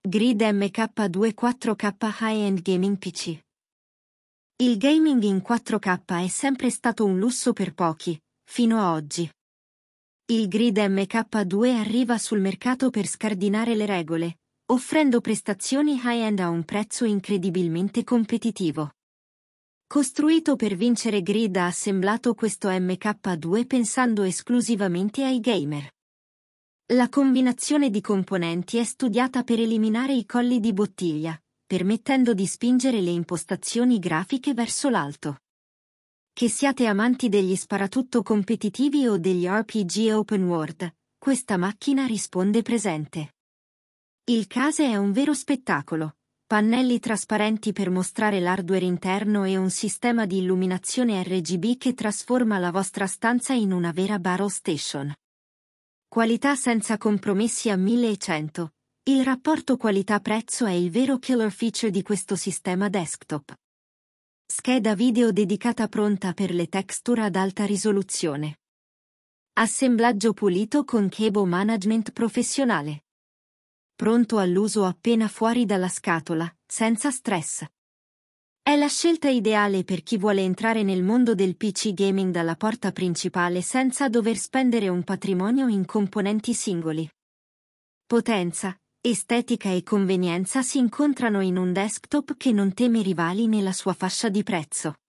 Grid MK2 4K High-End Gaming PC. Il gaming in 4K è sempre stato un lusso per pochi, fino a oggi. Il Grid MK2 arriva sul mercato per scardinare le regole, offrendo prestazioni high-end a un prezzo incredibilmente competitivo. Costruito per vincere, Grid ha assemblato questo MK2 pensando esclusivamente ai gamer. La combinazione di componenti è studiata per eliminare i colli di bottiglia, permettendo di spingere le impostazioni grafiche verso l'alto. Che siate amanti degli sparatutto competitivi o degli RPG open world, questa macchina risponde presente. Il case è un vero spettacolo, pannelli trasparenti per mostrare l'hardware interno e un sistema di illuminazione RGB che trasforma la vostra stanza in una vera battle station. Qualità senza compromessi a 1100. Il rapporto qualità-prezzo è il vero killer feature di questo sistema desktop. Scheda video dedicata pronta per le texture ad alta risoluzione. Assemblaggio pulito con cable management professionale. Pronto all'uso appena fuori dalla scatola, senza stress. È la scelta ideale per chi vuole entrare nel mondo del PC gaming dalla porta principale senza dover spendere un patrimonio in componenti singoli. Potenza, estetica e convenienza si incontrano in un desktop che non teme rivali nella sua fascia di prezzo.